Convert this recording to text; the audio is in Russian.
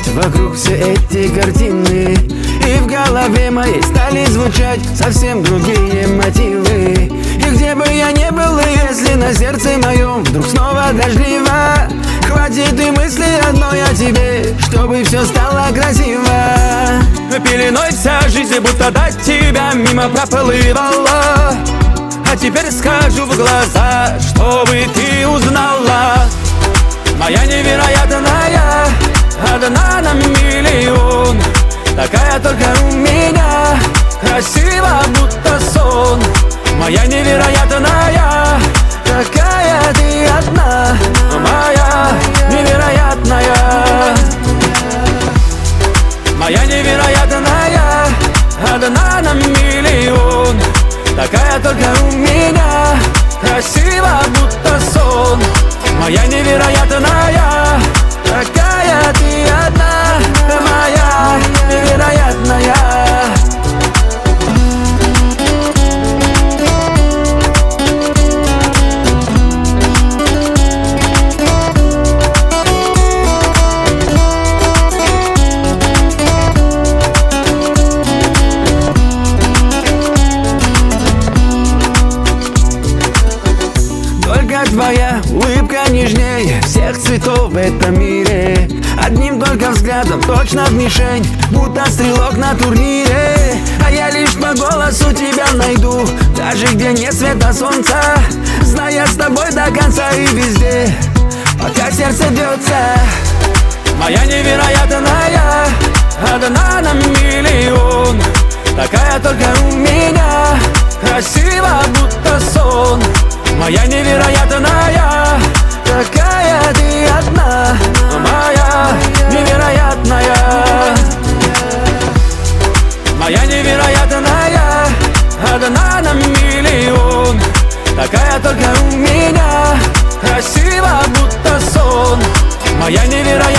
опять вокруг все эти картины, и в голове моей стали звучать совсем другие мотивы. И где бы я ни был, и если на сердце моем вдруг снова дождливо, хватит и мысли одной о тебе, чтобы все стало красиво. Пеленой вся жизнь будто до тебя мимо проплывала, а теперь скажу в глаза, чтобы ты узнала. Моя невероятная, одна на миллион, такая только у меня, красива будто сон. Моя невероятная, такая ты одна, моя невероятная. Моя невероятная, одна на миллион, такая только у меня, красива будто сон. Моя невероятная, такая ты одна, моя невероятная. Только твоя улыбка нежнее всех цветов в этом мире. Одним только взглядом точно в мишень, будто стрелок на турнире. А я лишь по голосу тебя найду, даже где нет света солнца, зная с тобой до конца и везде, пока сердце бьется. Моя невероятная, одна на миллион, такая только у меня, красива будто сон. Моя невероятная, такая ты одна, моя невероятная. Моя невероятная, одна на миллион, такая только у меня, красива будто сон. Моя невероятная.